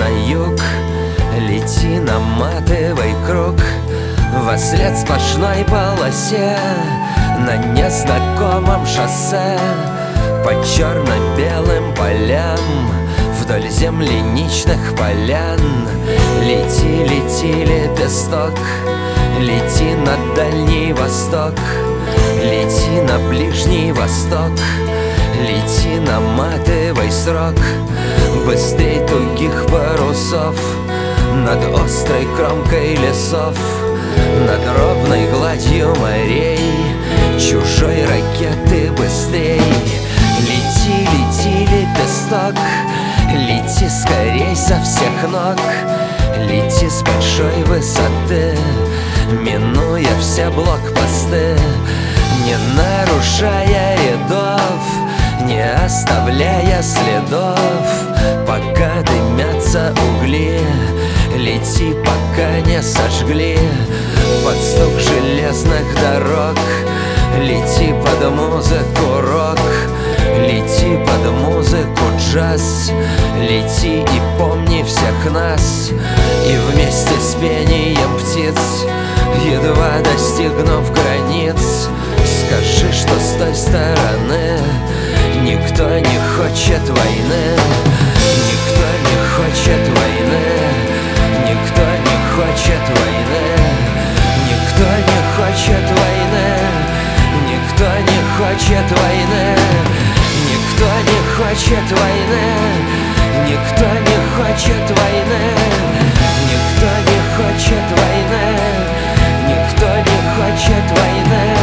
на юг, лети, наматывай круг вослед сплошной полосе на незнакомом шоссе по черно-белым полям вдоль земляничных полян. Лети, лети, лепесток, лети на Дальний Восток, лети на Ближний Восток, лети, наматывай срок быстрей тугих парусов над острой кромкой лесов, над ровной гладью морей, чужой ракеты быстрей. Лети, лети, лепесток, лети скорей со всех ног, лети с большой высоты, минуя все блокпосты, не нарушая рядов, не оставляя следов, пока дымятся угли. Лети, пока не сожгли под стук железных дорог. Лети под музыку рок, лети под музыку джаз. Лети и помни всех нас, и вместе с пением птиц, едва достигнув границ, скажи, что с той стороны никто не хочет войны, никто не хочет войны, никто не хочет войны, никто не хочет войны, никто не хочет войны, никто не хочет войны, никто не хочет войны, никто не хочет войны, никто не хочет войны.